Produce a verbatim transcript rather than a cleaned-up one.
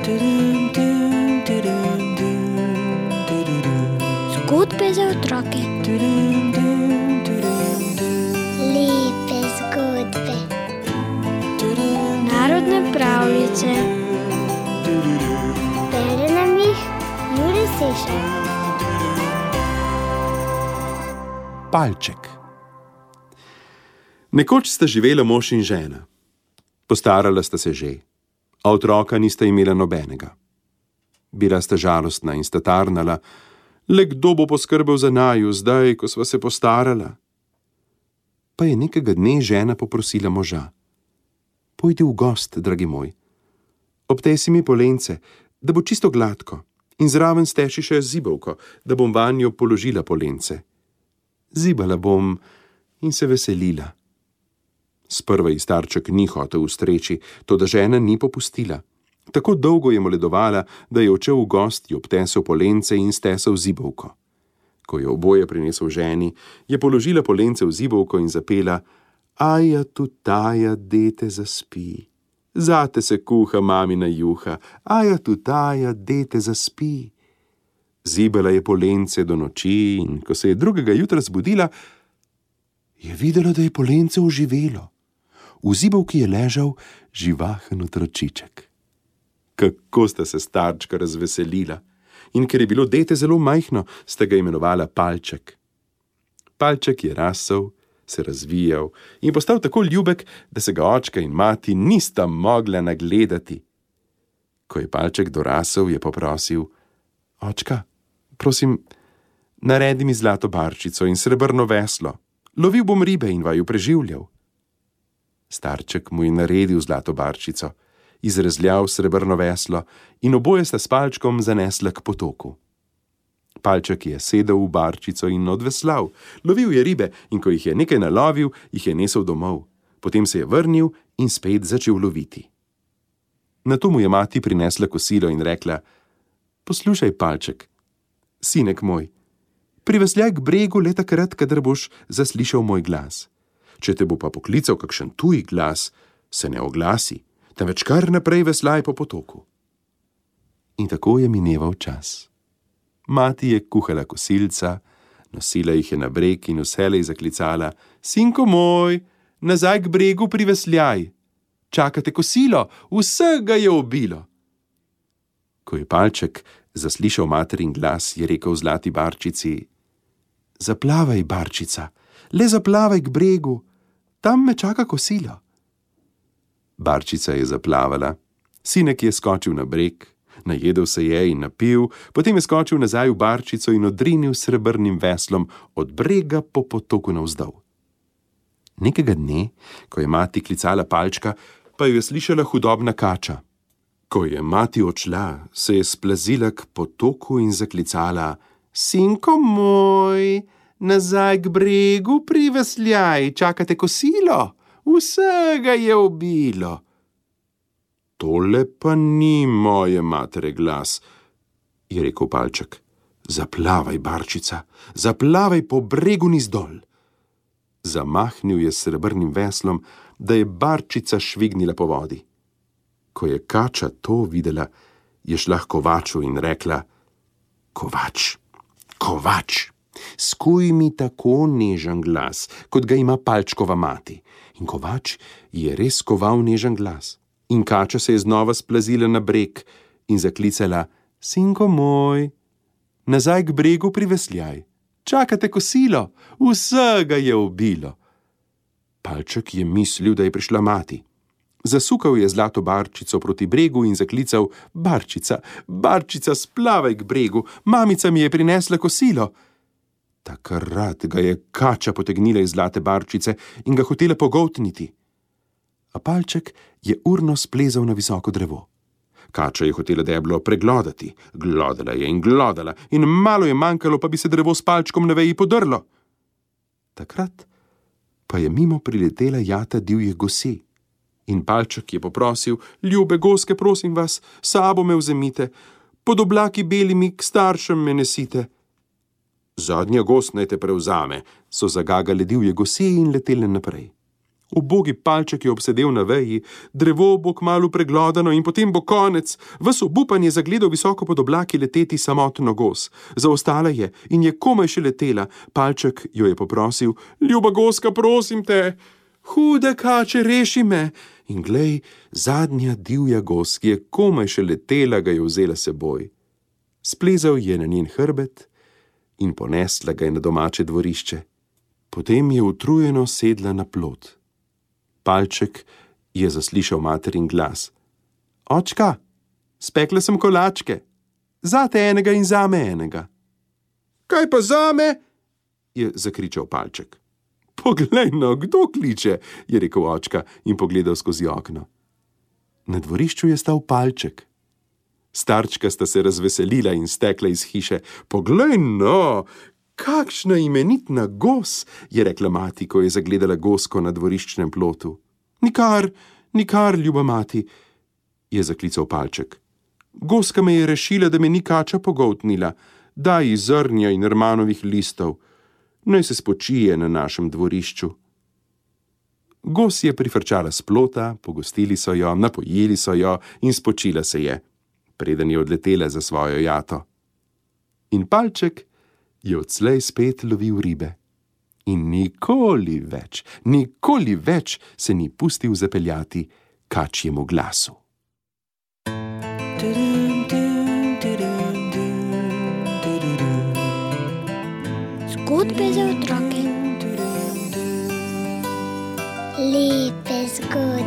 Zgodbe za otroke. Lepe zgodbe. Narodne pravljice. Bere nam jih Jure Sešar. Palček. Nekoč sta živela mož in žena. Postarala sta se že, a otroka nista imela nobenega. Bila sta žalostna in sta tarnala, le kdo bo poskrbel za naju zdaj, ko sva se postarala. Pa je nekega dne žena poprosila moža: Pojdi v gost, dragi moj. Obtesi mi polence, da bo čisto gladko, in zraven steši še zibelko, da bom vanjo položila polence. Zibala bom in se veselila. Sprva ji starček ni hotel ustreči, toda žena ni popustila. Tako dolgo je moledovala, da je odšel v gost, ji obtesel polence in stesel zibelko. Ko je oboje prinesel ženi, je položila polence v zibelko in zapela: Aja tu taja, dete zaspi. Zate se kuha mamina juha, aja tu taja, dete zaspi. Zibala je polence do noči in ko se je drugega jutra zbudila, je videla, da je polence oživelo. V zibelki je ležal živahen otročiček. Kako sta se starčka razveselila, in ker je bilo dete zelo majhno, sta ga imenovala Palček. Palček je rasel, se razvijal in postal tako ljubek, da se ga očka in mati nista mogla nagledati. Ko je Palček dorasel, je poprosil: Očka, prosim, naredi mi zlato barčico in srebrno veslo. Lovil bom ribe in vaju preživljal. Starček mu je naredil zlato barčico, izrezljal srebrno veslo in oboje sta s palčkom zanesla k potoku. Palček je sedel v barčico in odveslal, lovil je ribe in ko jih je nekaj nalovil, jih je nesel domov. Potem se je vrnil in spet začel loviti. Nato mu je mati prinesla kosilo in rekla: Poslušaj, Palček, sinek moj, privesljaj k bregu le takrat, kadar boš zaslišal moj glas. Če te bo pa poklical kakšen tuj glas, se ne oglasi, temveč kar naprej veslaj po potoku. In tako je mineval čas. Mati je kuhala kosilca, nosila jih je na breg in vselej zaklicala: Sinko moj, nazaj k bregu privesljaj. Čakate kosilo, vsega je obilo. Ko je Palček zaslišal materin glas, je rekel zlati barčici: Zaplavaj, barčica, le zaplavaj k bregu, tam me čaka kosilo. Barčica je zaplavala, sinek je skočil na breg, najedel se je in napil, potem je skočil nazaj v barčico in odrinil srebrnim veslom od brega po potoku navzdol. Nekega dne, ko je mati klicala Palčka, pa jo je slišala hudobna kača. Ko je mati odšla, se je splazila k potoku in zaklicala: Sinko moj, nazaj k bregu privesljaj, čakate kosilo, vsega je obilo. Tole pa ni moje matere glas, je rekel Palček. Zaplavaj, barčica, zaplavaj po bregu nizdol. Zamahnil je s srebrnim veslom, da je barčica švignila po vodi. Ko je kača to videla, je šla k kovaču in rekla: Kovač, kovač, skuj mi tako nežen glas, kot ga ima Palčkova mati. In kovač je res koval nežen glas. In kača se je znova splazila na breg in zaklicala: Sinko moj, nazaj k bregu privesljaj, čakate kosilo, vsega je obilo. Palček je mislil, da je prišla mati. Zasukal je zlato barčico proti bregu in zaklical: Barčica, barčica, splavaj k bregu, mamica mi je prinesla kosilo. Takrat ga je kača potegnila iz zlate barčice in ga hotela pogoltniti. A Palček je urno splezal na visoko drevo. Kača je hotela deblo preglodati, glodala je in glodala in malo je manjkalo, pa bi se drevo s Palčkom na veji podrlo. Takrat pa je mimo priletela jata divjih gosi. In Palček je poprosil: Ljube goske, prosim vas, sabo me vzemite, pod oblaki belimi k staršem me nesite. Zadnja gos naj te prevzame, so zagagale divje gosi in letele naprej. Ubogi palček je obsedel na veji, drevo bo kmalu preglodano in potem bo konec. Ves obupan je zagledal visoko pod oblaki leteti samotno gos. Zaostala je in je komaj še letela. Palček jo je poprosil: ljuba goska, prosim te, hude kače, reši me. In glej, zadnja divja gos, ki je komaj še letela, ga je vzela seboj. Splezal je na njen hrbet in ponesla ga je na domače dvorišče. Potem je utrujeno sedla na plot. Palček je zaslišal materin glas: očka, spekla sem kolačke, zate enega in zame enega. Kaj pa zame? Je zakričal palček. Poglej no, kdo kliče, je rekel očka in pogledal skozi okno. Na dvorišču je stal palček. Starčka sta se razveselila in stekla iz hiše. Poglej no, kakšna imenitna gos, je rekla mati, ko je zagledala gosko na dvoriščnem plotu. Nikar, nikar, ljuba mati, je zaklical palček. Goska me je rešila, da me ni kača pogoltnila. Daj ji zrnja in rmanovih listov. Naj se spočije na našem dvorišču. Gos je prifrčala s plota, pogostili so jo, napojili so jo in spočila se je, preden je odletela za svojo jato. In palček je odslej spet lovil ribe. In nikoli več, nikoli več se ni pustil zapeljati kačjemu glasu. Zgodbe za otroke. Lepe zgodbe.